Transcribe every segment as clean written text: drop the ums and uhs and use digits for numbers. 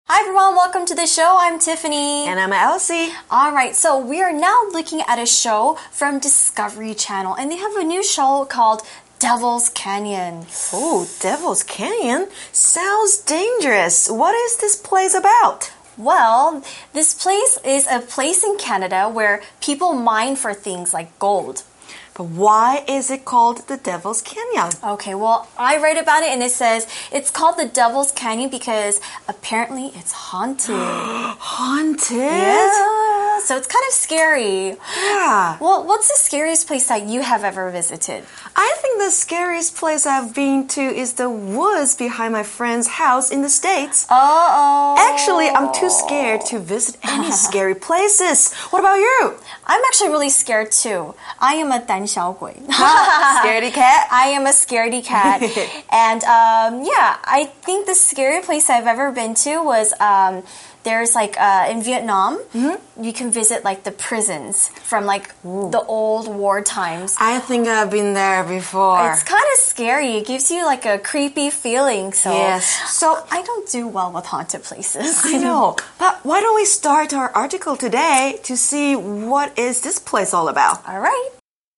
Hi everyone, welcome to the show. I'm Tiffany. And I'm Elsie. Alright, so we are now looking at a show from Discovery Channel, and they have a new show called Devil's Canyon. Oh, Devil's Canyon? Sounds dangerous. What is this place about? Well, this place is a place in Canada where people mine for things like gold. But why is it called the Devil's Canyon? Okay, well, I read about it and it says it's called the Devil's Canyon because apparently it's haunted. Haunted? Yeah, so it's kind of scary. Yeah. Well, what's the scariest place that you have ever visited? I think the scariest place I've been to is the woods behind my friend's house in the States. Uh-oh. Actually, I'm too scared to visit any scary places. What about you? I'm actually really scared too. I am a 胆小鬼. Scaredy cat? I am a scaredy cat. And yeah, I think the scary place I've ever been to was there's like in Vietnam, you can visit like the prisons from like the old war times. I think I've been there before. It's kind of scary. It gives you like a creepy feeling. So, yes. So I don't do well with haunted places. I know. But why don't we start our article today to see what is this place all about? All right.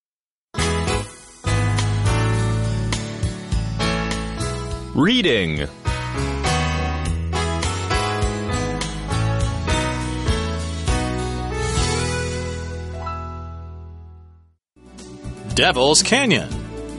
Reading. Devil's Canyon.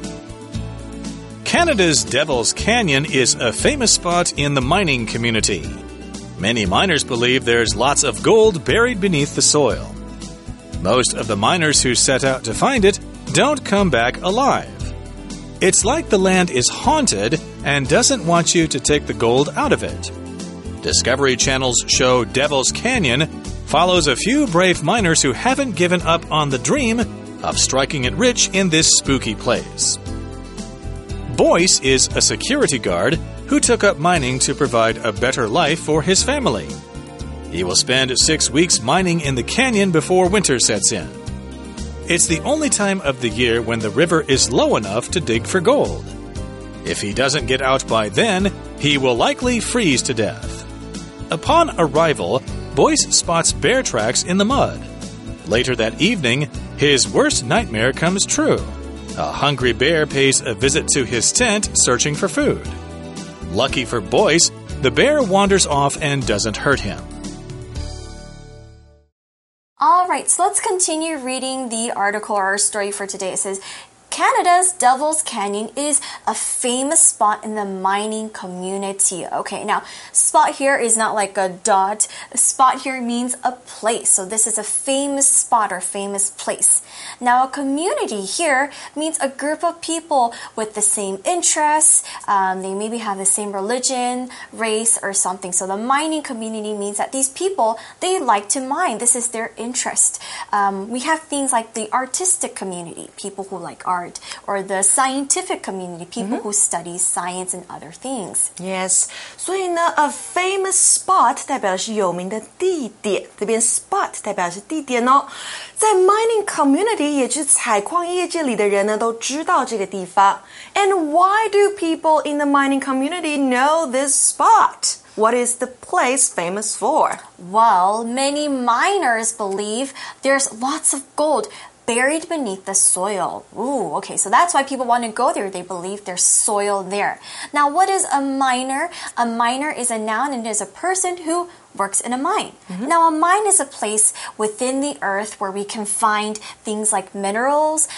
Canada's Devil's Canyon is a famous spot in the mining community. Many miners believe there's lots of gold buried beneath the soil. Most of the miners who set out to find it don't come back alive. It's like the land is haunted and doesn't want you to take the gold out of it. Discovery Channel's show Devil's Canyon follows a few brave miners who haven't given up on the dream of striking it rich in this spooky place. Boyce is a security guard who took up mining to provide a better life for his family. He will spend 6 weeks mining in the canyon before winter sets in. It's the only time of the year when the river is low enough to dig for gold. If he doesn't get out by then, he will likely freeze to death. Upon arrival, Boyce spots bear tracks in the mud. Later that evening, his worst nightmare comes true. A hungry bear pays a visit to his tent searching for food. Lucky for Boyce, the bear wanders off and doesn't hurt him. Alright, so let's continue reading the article or our story for today. It says, Canada's Devil's Canyon is a famous spot in the mining community. Okay, now, spot here is not like a dot. A spot here means a place. So this is a famous spot or famous place. Now, a community here means a group of people with the same interests. They maybe have the same religion, race, or something. So the mining community means that these people, they like to mine. This is their interest. We have things like the artistic community, people who like art, or the scientific community, people who study science and other things. Yes, 所以呢 a famous spot 代表的是有名的地点，这边 spot 代表的是地点哦。在 mining community 也就是采矿业界里的人呢都知道这个地方。And why do people in the mining community know this spot? What is the place famous for? Well, many miners believe there's lots of gold buried beneath the soil. Ooh, okay, so that's why people want to go there. They believe there's soil there. Now, what is a miner? A miner is a noun and is a person who works in a mine. Now, a mine is a place within the earth where we can find things like minerals,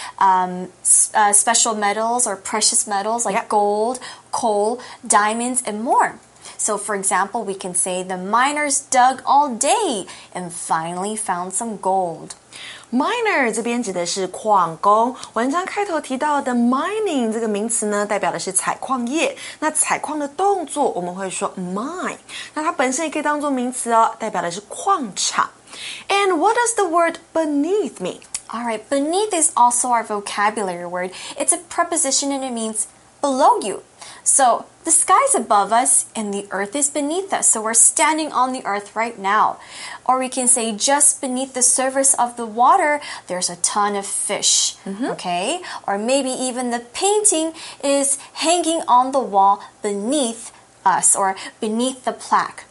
special metals or precious metals like gold, coal, diamonds, and more. So, for example, we can say the miners dug all day and finally found some gold. Miner 这边指的是矿工，文章开头提到的 mining 这个名词呢，代表的是采矿业。那采矿的动作我们会说 mine， 那它本身也可以当作名词哦，代表的是矿场。And what does the word beneath mean? Alright, beneath is also our vocabulary word. It's a preposition and it means below you. So the sky's above us and the earth is beneath us. So we're standing on the earth right now. Or we can say just beneath the surface of the water, there's a ton of fish. Okay? Or maybe even the painting is hanging on the wall beneath us or beneath the plaque.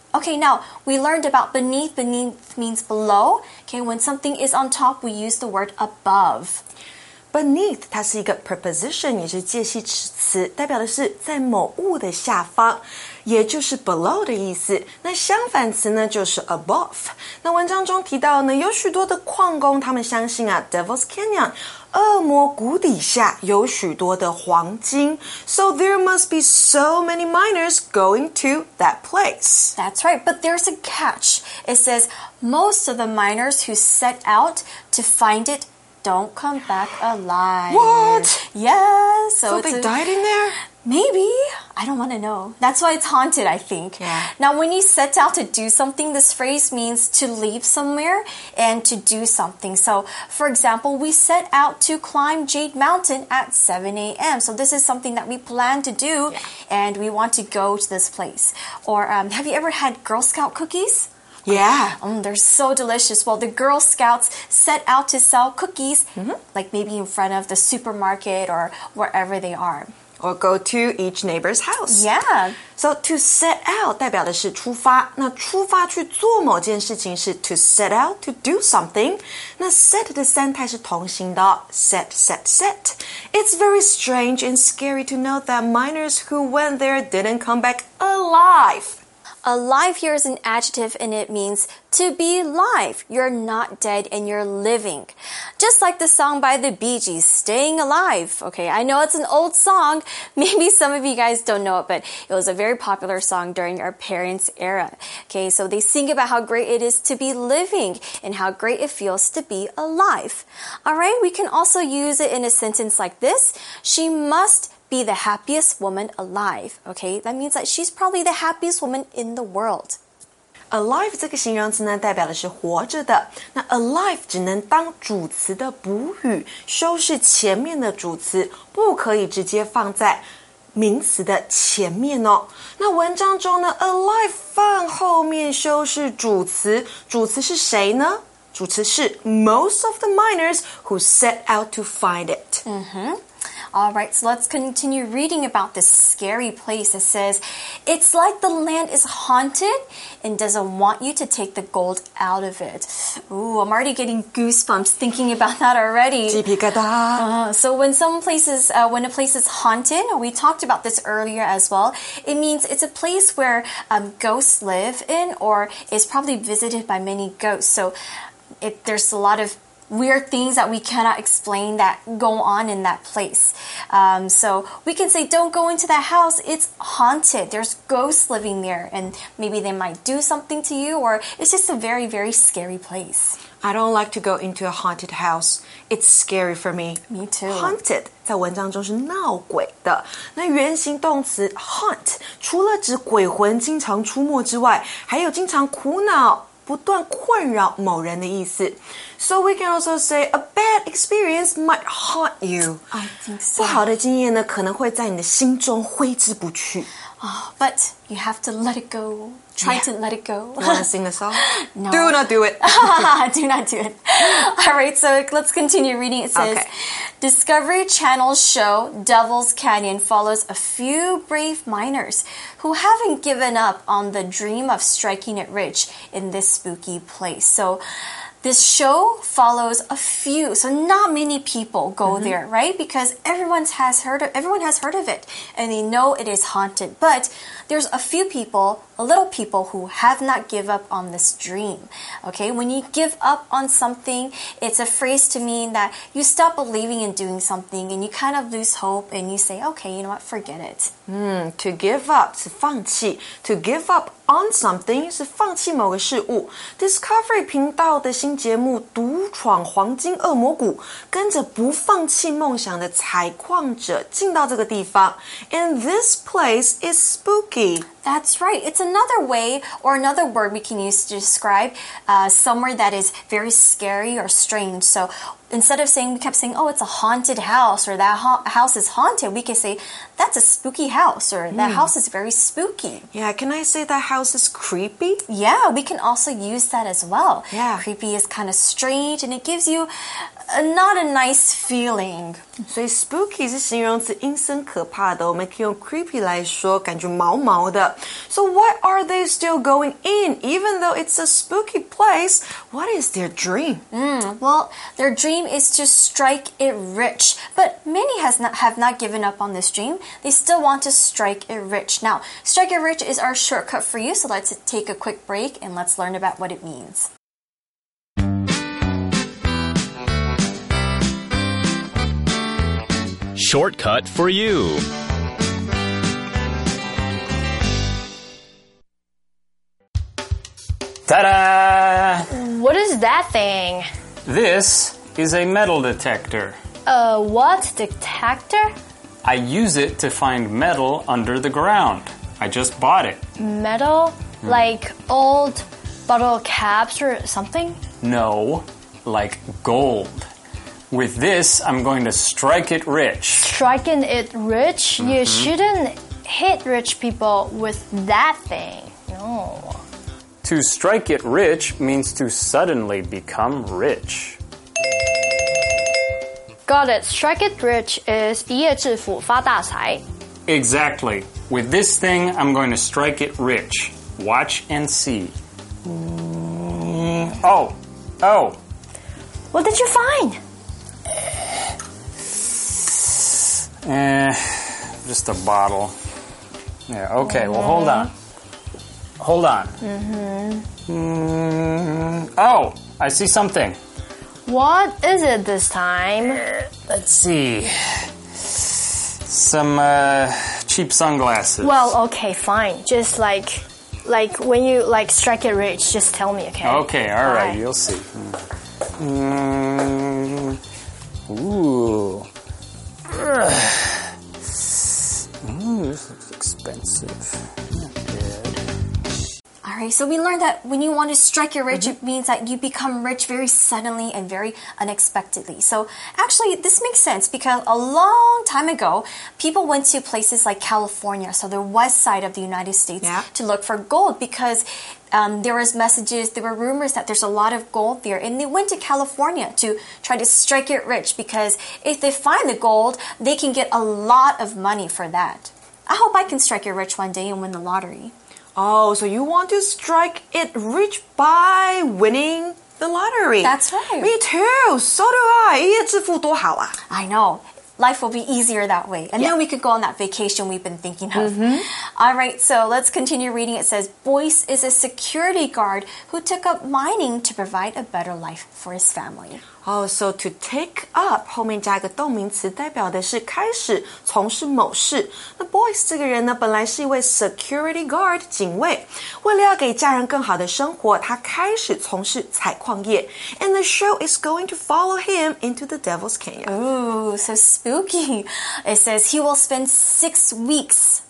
Okay, now we learned about beneath. Beneath means below. Okay, when something is on top, we use the word above. Beneath 它是一个 preposition， 也是介系词，代表的是在某物的下方，也就是 below 的意思。那相反词呢就是 above。那文章中提到呢，有许多的矿工，他们相信啊 ，Devil's Canyon 恶魔谷底下有许多的黄金 ，so there must be so many miners going to that place. That's right, but there's a catch. It says most of the miners who set out to find it don't come back alive. What? Yes. So they died in there? Maybe. I don't want to know. That's why it's haunted, I think. Yeah. Now, when you set out to do something, this phrase means to leave somewhere and to do something. So, for example, we set out to climb Jade Mountain at 7 a.m. So this is something that we plan to do, and we want to go to this place. Or have you ever had Girl Scout cookies? Yeah. They're so delicious. Well, the Girl Scouts set out to sell cookies, like maybe in front of the supermarket or wherever they are. Or go to each neighbor's house. Yeah. So to set out 代表的是出发，那出发去做某件事情是 to set out to do something。那 set 的三态是同形的 set, set, set. It's very strange and scary to know that miners who went there didn't come back alive. Alive here is an adjective and it means to be live. You're not dead and you're living. Just like the song by the Bee Gees, Staying Alive. Okay, I know it's an old song. Maybe some of you guys don't know it, but it was a very popular song during our parents' era. Okay, so they sing about how great it is to be living and how great it feels to be alive. All right, we can also use it in a sentence like this. She must be the happiest woman alive. Okay, that means that she's probably the happiest woman in the world. Alive 这个形容词呢，代表的是活着的。那 alive 只能当主词的补语，修饰前面的主词，不可以直接放在名词的前面哦。那文章中呢 ，alive 放后面修饰主词，主词是谁呢？主词是 most of the miners who set out to find it. All right, so let's continue reading about this scary place. It says, it's like the land is haunted and doesn't want you to take the gold out of it. Ooh, I'm already getting goosebumps thinking about that already. 鸡皮疙瘩。 So when when a place is haunted, we talked about this earlier as well, it means it's a place where ghosts live in or is probably visited by many ghosts. So there's a lot of weird things that we cannot explain that go on in that place. So we can say, don't go into that house. It's haunted. There's ghosts living there and maybe they might do something to you or it's just a very, very scary place. I don't like to go into a haunted house. It's scary for me. Me too. Haunted 在文章中是闹鬼的。那原形动词 haunt 除了指鬼魂经常出没之外，还有经常苦恼不断困扰某人的意思。So we can also say a bad experience might haunt you. I think so. 不好的经验呢，可能会在你的心中挥之不去。 But you have to let it go. Try to let it go. You want to sing the song? No. Do not do it. Do not do it. All right, so let's continue reading. It says, Discovery Channel's show Devil's Canyon follows a few brave miners who haven't given up on the dream of striking it rich in this spooky place. So this show follows a few, so not many people go there, right? Because everyone has heard of it, and they know it is haunted. But there's a few people, a little people who have not give up on this dream. Okay, when you give up on something, it's a phrase to mean that you stop believing in doing something, and you kind of lose hope, and you say, okay, you know what, forget it. To give up 是放弃 ，to give up on something 是放弃某个事物。Discovery 频道的新节目《独闯黄金恶魔谷》，跟着不放弃梦想的采矿者进到这个地方。And this place is spooky. That's right. It's another way or another word we can use to describe somewhere that is very scary or strange. So instead of we kept saying, oh, it's a haunted house or that house is haunted, we can say, that's a spooky house or that house is very spooky. Yeah, can I say that house is creepy? Yeah, we can also use that as well. Yeah. Creepy is kind of strange and it gives you not a nice feeling. 所以 spooky 是形容词，阴森可怕的，我们可以用 creepy 来说，感觉毛毛的。So why are they still going in? Even though it's a spooky place, what is their dream? Well, their dream is to strike it rich, but many have not given up on this dream. They still want to strike it rich. Now, strike it rich is our shortcut for you, so let's take a quick break and let's learn about what it means. Shortcut for you. Ta-da! What is that thing? This is a metal detector. What detector? I use it to find metal under the ground. I just bought it. Metal? Like old bottle caps or something? No, like gold. With this, I'm going to strike it rich. Striking it rich? You shouldn't hit rich people with that thing. No. To strike it rich means to suddenly become rich. Got it. Strike it rich is 一夜致富发大财. Exactly. With this thing, I'm going to strike it rich. Watch and see. Oh. What did you find? Just a bottle. Yeah, okay, well, hold on. Oh, I see something. What is it this time? Let's see. Some cheap sunglasses. Well, okay, fine. Just like when you strike it rich, just tell me, okay? Okay, all right, Bye. you'll see. Ooh. This looks expensive. Not bad. Alright, so we learned that when you want to strike it rich, it means that you become rich very suddenly and very unexpectedly. So actually, this makes sense because a long time ago, people went to places like California, so the west side of the United States, to look for gold because there were rumors that there's a lot of gold there, and they went to California to try to strike it rich because if they find the gold, they can get a lot of money for that. I hope I can strike it rich one day and win the lottery. Oh, so you want to strike it rich by winning the lottery? That's right. Me too. So do I. 一夜致富多好啊. I know. Life will be easier that way. And then we could go on that vacation we've been thinking of. All right, so let's continue reading. It says, Boyce is a security guard who took up mining to provide a better life for his family. Oh, so to take up 后面加一个动名词，代表的是开始从事某事。那 Boyce 这个人呢，本来是一位 security guard 警卫，为了要给家人更好的生活，他开始从事采矿业。And the show is going to follow him into the Devil's Canyon. Ooh, so spooky. It says he will spend 6 weeks.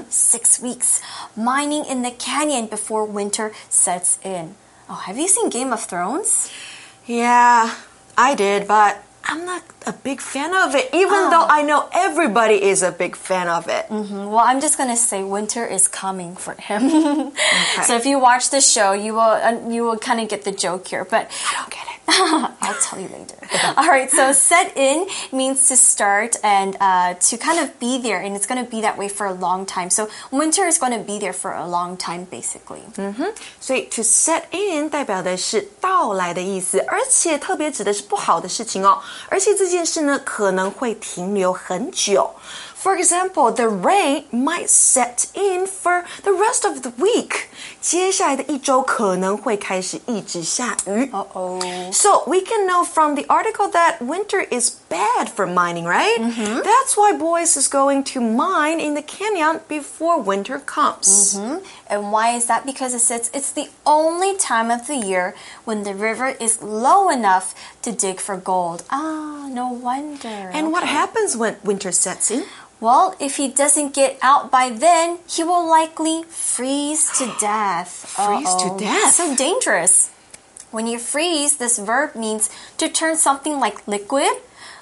6 weeks mining in the canyon before winter sets in. Oh, have you seen Game of Thrones? Yeah, I did, but I'm not a big fan of it, even though I know everybody is a big fan of it. Well, I'm just going to say winter is coming for him. So if you watch the show, you will kind of get the joke here, but I don't get it. I'll tell you later. All right, so set in means to start and to kind of be there, and it's going to be that way for a long time. So winter is going to be there for a long time, basically. 所以 to set in 代表的是到来的意思，而且特别指的是不好的事情哦。而且这件事呢，可能会停留很久。For example, the rain might set in for the rest of the week. 接下来的一周可能会开始一直下雨。So we can know from the article that winter is bad for mining, right? That's why Boyce is going to mine in the canyon before winter comes. And why is that? Because it says it's the only time of the year when the river is low enough to dig for gold. Ah, no wonder. And what happens when winter sets in? Well, if he doesn't get out by then, he will likely freeze to death. Freeze to death? So dangerous. When you freeze, this verb means to turn something like liquid,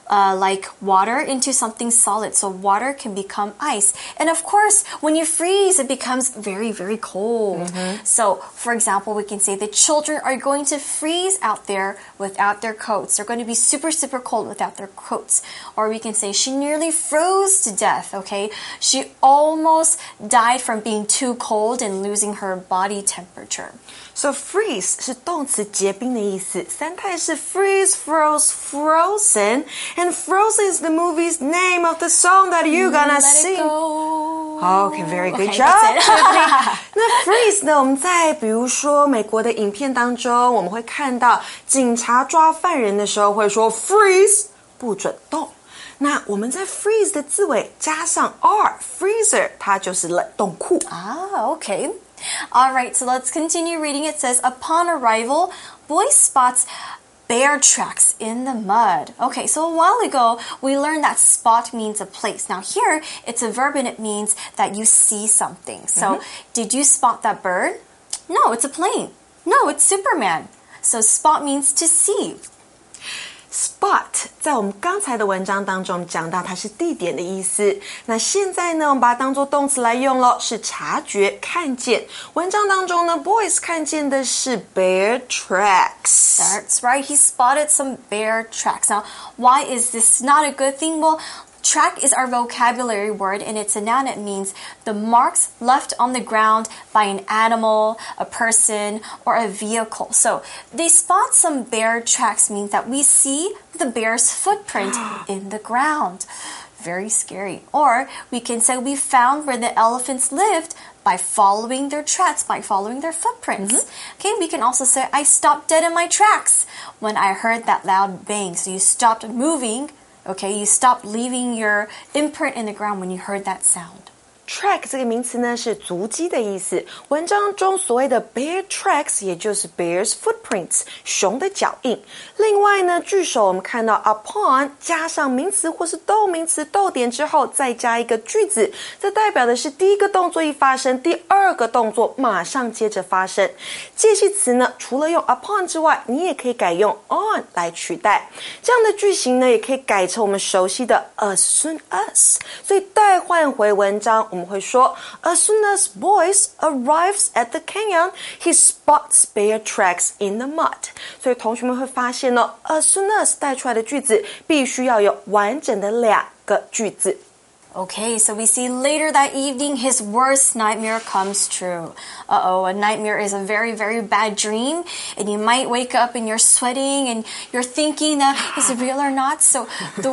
like water into something solid. So water can become ice. And of course, when you freeze, it becomes very, very cold. So, for example, we can say the children are going to freeze out there without their coats. They're going to be super, super cold without their coats. Or we can say she nearly froze to death, okay? She almost died from being too cold and losing her body temperature. So freeze 是动词结冰的意思，三态是 freeze, froze, frozen, and Frozen is the movie's name of the song that you're gonna sing. Okay, very good job. 那 freeze 呢？我们在比如说美国的影片当中，我们会看到警察抓犯人的时候会说 freeze， 不准动。那我们在 freeze 的字尾加上 r，freezer 它就是冷冻库。 Okay. All right, so let's continue reading. It says, upon arrival, boy spots bear tracks in the mud. Okay, so a while ago, we learned that spot means a place. Now here, it's a verb and it means that you see something. So, did you spot that bird? No, it's a plane. No, it's Superman. So, spot means to see. Spot 在我们刚才的文章当中讲到它是地点的意思，那现在呢我们把它当作动词来用咯，是察觉看见。文章当中呢 Boyce 看见的是 bear tracks. That's right, he spotted some bear tracks. Now, why is this not a good thing? Well, track is our vocabulary word and it's a noun. It means the marks left on the ground by an animal, a person, or a vehicle. So they spot some bear tracks means that we see the bear's footprint in the ground. Very scary. Or we can say we found where the elephants lived by following their tracks, by following their footprints. Okay, we can also say I stopped dead in my tracks when I heard that loud bang. So you stopped moving. Okay, you stopped leaving your imprint in the ground when you heard that sound. Track 这个名词呢是足迹的意思，文章中所谓的 bear tracks 也就是 bear's footprints 熊的脚印。另外呢句首我们看到 upon 加上名词或是动名词逗点之后再加一个句子，这代表的是第一个动作一发生，第二个动作马上接着发生。介系词呢除了用 upon 之外，你也可以改用 on 来取代。这样的句型呢也可以改成我们熟悉的 as soon as， 所以代换回文章我们会说 As soon as Boyce arrives at the canyon, he spots bear tracks in the mud. 所以同学们会发现呢 as soon as 带出来的句子必须要有完整的两个句子。 Okay, so we see later that evening his worst nightmare comes true. A nightmare is a very, very bad dream, and you might wake up and you're sweating and you're thinking that is it real or not? So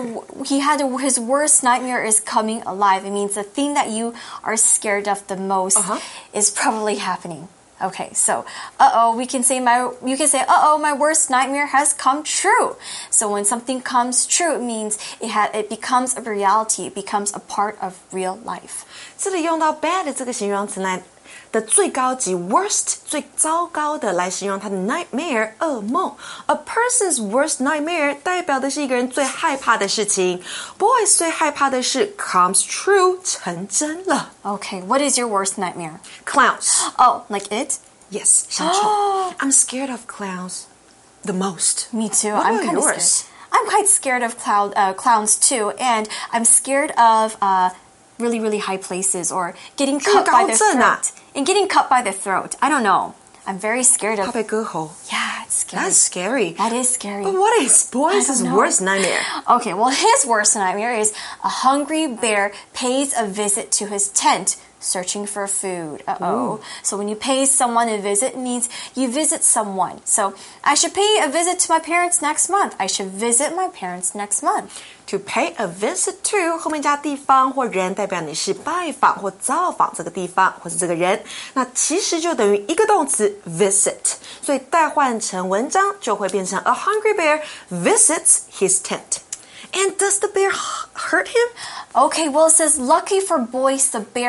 his worst nightmare is coming alive. It means the thing that you are scared of the most is probably happening. Okay, so you can say my worst nightmare has come true. So when something comes true, it means it becomes a reality, it becomes a part of real life. 这里用到 bad 这个形容词来的最高级 worst 最糟糕的来形容他的 nightmare 噩梦。A person's worst nightmare 代表的是一个人最害怕的事情。Boyce 最害怕的是 comes true 成真了。 Okay, what is your worst nightmare? Clowns. Oh, like it? Yes, 小丑。I'm scared of clowns the most. Me too. What I'm about kind of yours? scared. I'm quite scared of clowns too, and I'm scared of really, really high places or getting cut by the throat. And getting cut by the throat. I don't know. I'm very scared of... 怕被割喉. Yeah, it's scary. That's scary. That is scary. But what is Boyce's worst nightmare? Okay, well, his worst nightmare is a hungry bear pays a visit to his tent searching for food. So when you pay someone a visit, it means you visit someone. So I should pay a visit to my parents next month. I should visit my parents next month. To pay a visit to 后面加地方或人，代表你是拜访或造访这个地方或是这个人，那其实就等于一个动词 visit， 所以代换成文章就会变成 A hungry bear visits his tent. And does the bear hurt him? Okay, well, it says lucky for Boyce, the bear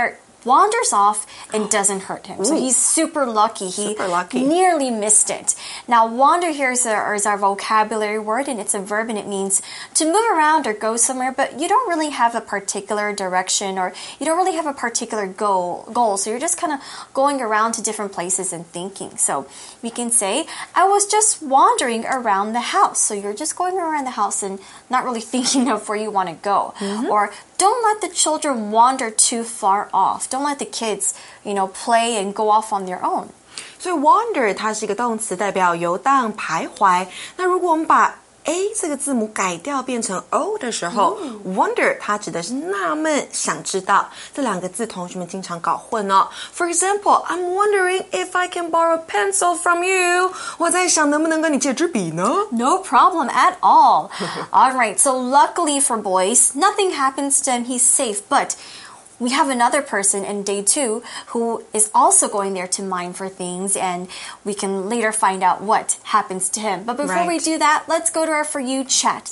wanders off and doesn't hurt him. So he's super lucky. Super lucky. Nearly missed it. Now, wander here is our vocabulary word, and it's a verb, and it means to move around or go somewhere, but you don't really have a particular direction, or you don't really have a particular goal. So you're just kind of going around to different places and thinking. So we can say, I was just wandering around the house. So you're just going around the house and not really thinking of where you want to go. Or don't let the children wander too far off. Don't let the kids, play and go off on their own. 所以 wander 它是一个动词，代表游荡、徘徊。那如果我们把 A 这个字母改掉变成 O 的时候，wonder 它指的是纳闷、想知道。这两个字同学们经常搞混哦。For example, I'm wondering if I can borrow a pencil from you. 我在想能不能跟你借支笔呢？ No problem at all. All right, so luckily for boys, nothing happens to him. He's safe, but we have another person in day 2 who is also going there to mine for things, and we can later find out what happens to him. But before we do that, let's go to our For You chat.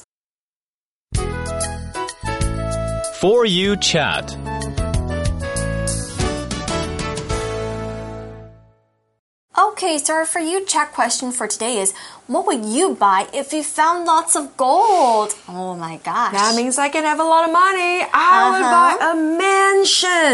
For You chat. Okay, so our For You chat question for today is, what would you buy if you found lots of gold? Oh my gosh. That means I can have a lot of money. I would buy a mansion.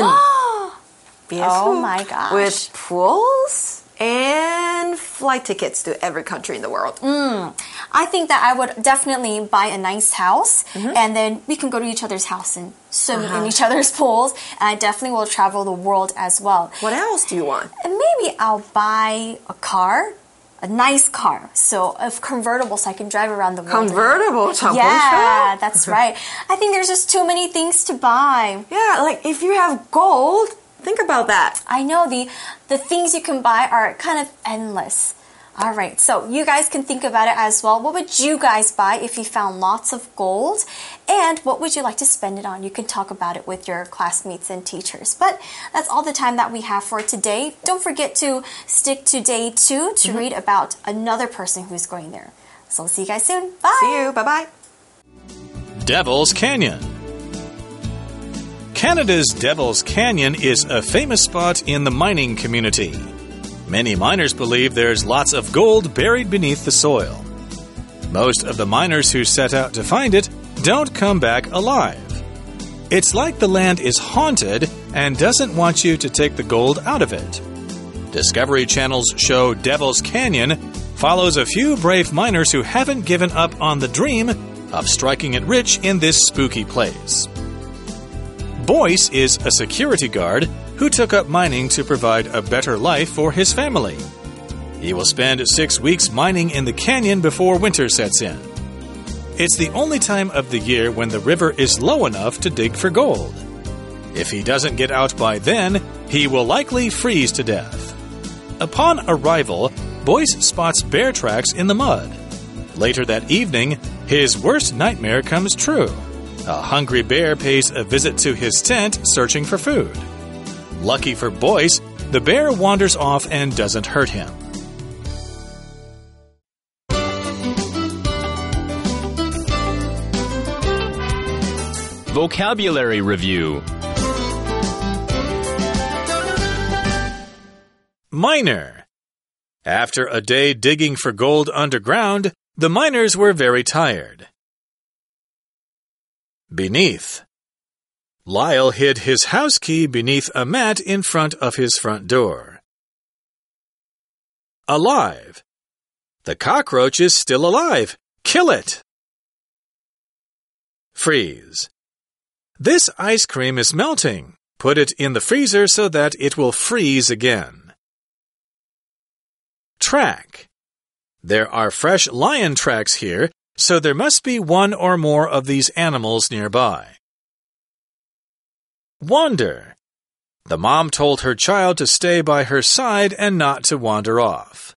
Oh my gosh. With pools and flight tickets to every country in the world. I think that I would definitely buy a nice house, and then we can go to each other's house and swim in each other's pools. And I definitely will travel the world as well. What else do you want? And maybe I'll buy a car, a nice car, so a convertible, so I can drive around the world. Convertible? Yeah, that's right. I think there's just too many things to buy. Yeah, like if you have gold, think about that. I know the things you can buy are kind of endless. All right, so you guys can think about it as well. What would you guys buy if you found lots of gold? And what would you like to spend it on? You can talk about it with your classmates and teachers. But that's all the time that we have for today. Don't forget to stick to day 2 to read about another person who's going there. So we'll see you guys soon. Bye. See you. Bye-bye. Devil's Canyon. Canada's Devil's Canyon is a famous spot in the mining community. Many miners believe there's lots of gold buried beneath the soil. Most of the miners who set out to find it don't come back alive. It's like the land is haunted and doesn't want you to take the gold out of it. Discovery Channel's show Devil's Canyon follows a few brave miners who haven't given up on the dream of striking it rich in this spooky place. Boyce is a security guard who took up mining to provide a better life for his family. He will spend 6 weeks mining in the canyon before winter sets in. It's the only time of the year when the river is low enough to dig for gold. If he doesn't get out by then, he will likely freeze to death. Upon arrival, Boyce spots bear tracks in the mud. Later that evening, his worst nightmare comes true. A hungry bear pays a visit to his tent searching for food. Lucky for Boyce, the bear wanders off and doesn't hurt him. Vocabulary Review. Miner. After a day digging for gold underground, the miners were very tired. Beneath. Lyle hid his house key beneath a mat in front of his front door. Alive. The cockroach is still alive. Kill it. Freeze. This ice cream is melting. Put it in the freezer so that it will freeze again. Track. There are fresh lion tracks here, so there must be one or more of these animals nearby. Wander. The mom told her child to stay by her side and not to wander off.